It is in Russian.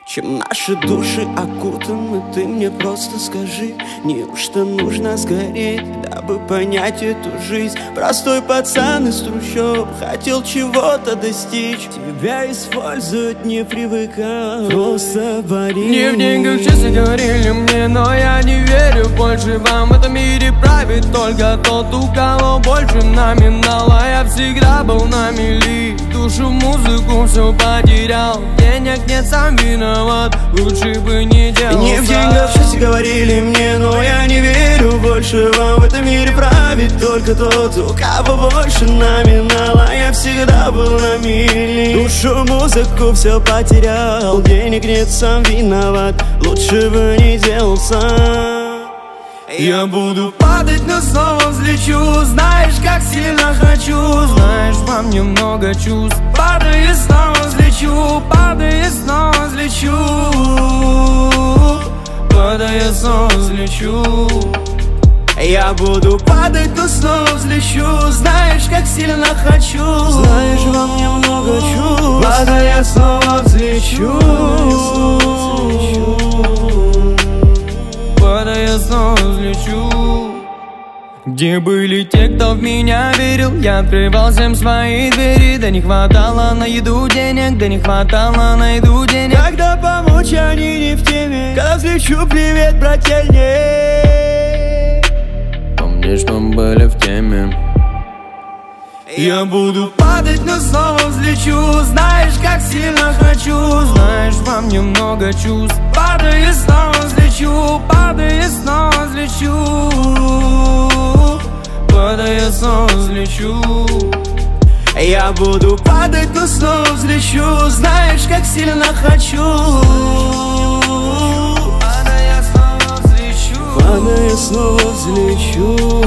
Чем наши души окутаны, ты мне просто скажи, неужто нужно сгореть, дабы понять эту жизнь? Простой пацан из трущоб хотел чего-то достичь. Тебя используют, не привыкал, просто бори. Не в деньгах, честно говорили мне, но я не верю больше вам. В этом мире правит только тот, у кого больше номинала. Я всегда был на мели, душу в музыку все потерял. Денег нет, сам виноват, лучше бы не делал. Не в деньгах, честно говорили мне, но я не верю больше вам. В этом мире правит только тот, у кого больше номинала. Я всегда был на мели, душу, музыку все потерял. Денег нет, сам виноват, лучше бы не делал сам. Я буду падать, но снова взлечу. Знаешь, как сильно хочу. Знаешь, во мне много чувств. Падаю, снова взлечу. Падаю, снова взлечу. Падаю, снова взлечу. Я буду падать, но снова взлечу. Знаешь, как сильно хочу. Знаешь, во мне много чувств. Падаю, снова взлечу. Я снова взлечу. Где были те, кто в меня верил? Я открывал всем свои двери. Да не хватало на еду денег, да не хватало на еду денег. Когда помочь, они не в теме. Когда взлечу, привет, брательне. Помни, что были в теме. Я буду падать, но снова взлечу. Знаешь, как сильно хочу. Знаешь, во мне много чувств. Падаю, снова взлечу. Падаю, снова взлечу. Падаю, снова взлечу. Я буду падать, но снова взлечу. Знаешь, как сильно хочу. Падаю, снова взлечу. Падаю, снова взлечу.